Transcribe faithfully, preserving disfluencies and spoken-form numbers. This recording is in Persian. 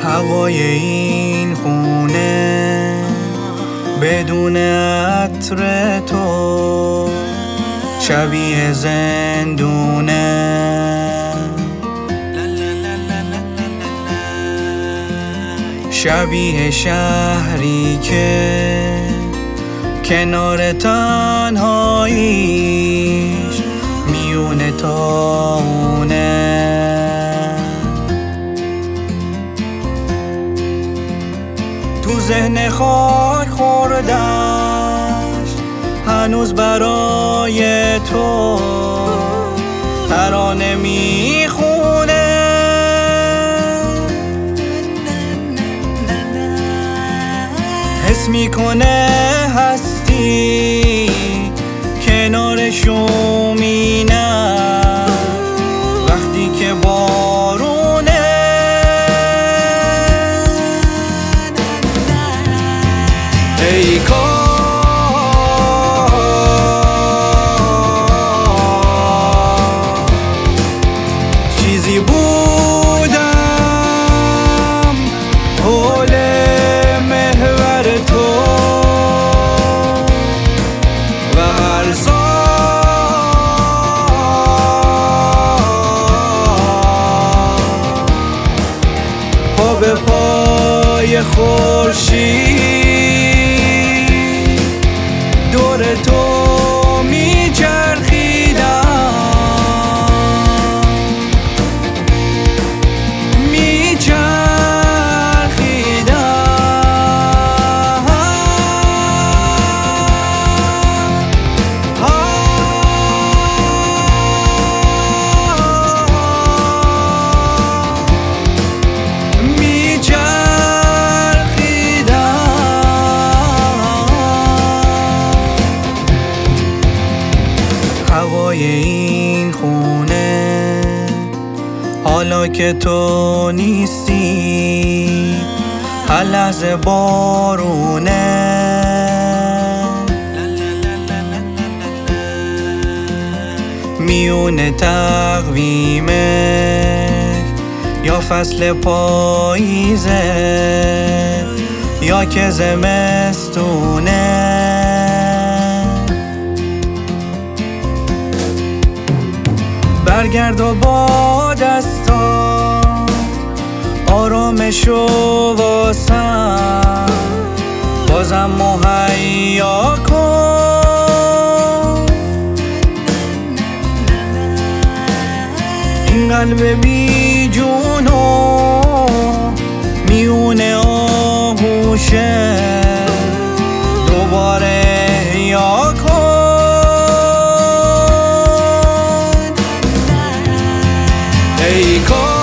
هوای این خونه بدون عطر تو شبیه زندونه. شبیه شهری که کنار تنهاییش میونه تاونه. تو ذهن خاک خوردش هنوز برای تو ترانه میخونه. حس میکنه هستی کنار شومینم وقتی که بارونه. ای کاش چیزی بودم حول محور تو و هر سال پا به پای خورشید دور تو میچرخیدم میچرخیدم. هوای این خونه حالا که تو نیستی هر لحظه بارونه. میونه تقویمه یا فصل پاییزه یا که زمستونه. برگرد و با دستات آرامشو واسم بازم مهیا کن. این قلب بی جونو میونه آغوشه دوباره احیا کن. ای کاش